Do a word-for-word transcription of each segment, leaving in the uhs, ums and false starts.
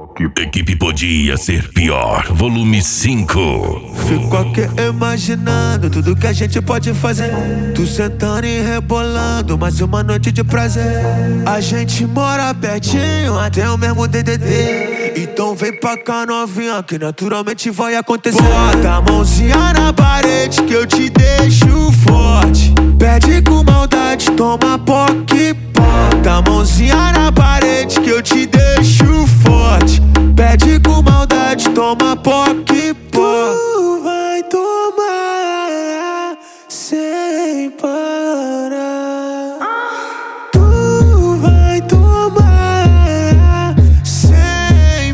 Equipe podia ser pior, volume cinco. Fico aqui imaginando tudo que a gente pode fazer. Tu sentando e rebolando, mais uma noite de prazer. A gente mora pertinho, até o mesmo D D D. Então vem pra cá novinha, que naturalmente vai acontecer. Bota a mãozinha na parede que eu te deixo forte. Pede com maldade, toma poque. Bota a mãozinha na parede que eu te deixo forte. Pede com maldade, toma poque. Tu vai tomar sem parar. Tu vai tomar sem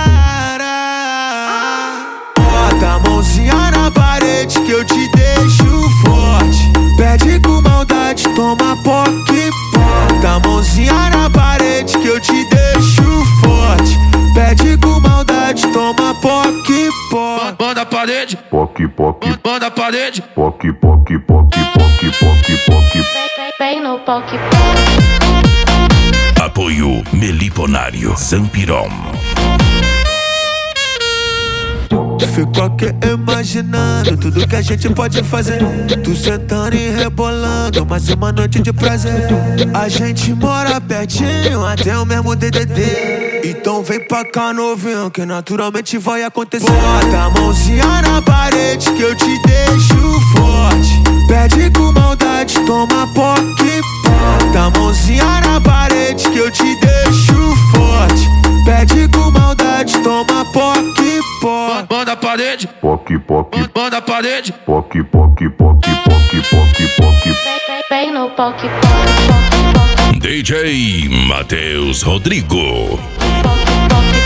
parar. Bota a mãozinha na parede que eu te deixo forte. Pede com maldade, toma poque. Bota a mãozinha na parede que eu te deixo forte. Pede com maldade, toma poque, poque. Manda a parede, Poque, poque, manda a parede. poque, poque, poque, poque, poque, poque. Vem no poque. Apoio Meliponário Zampirom. Fico aqui imaginando tudo que a gente pode fazer. Tu sentando e rebolando, mais uma noite de prazer. A gente mora pertinho, até o mesmo D D D. Então vem pra cá novinho, que naturalmente vai acontecer. Bota a mãozinha na parede que eu te deixo forte. Pede com maldade, toma poque. Bota a mãozinha na parede que eu te deixo forte. Pede com maldade, toma poque, poque. Manda a parede, Poque, poque, manda a parede. poque, poque, poque, poque, poque, poque. Vem no poque, poque, poque, D J Matheus Rodrigo. poque, poque.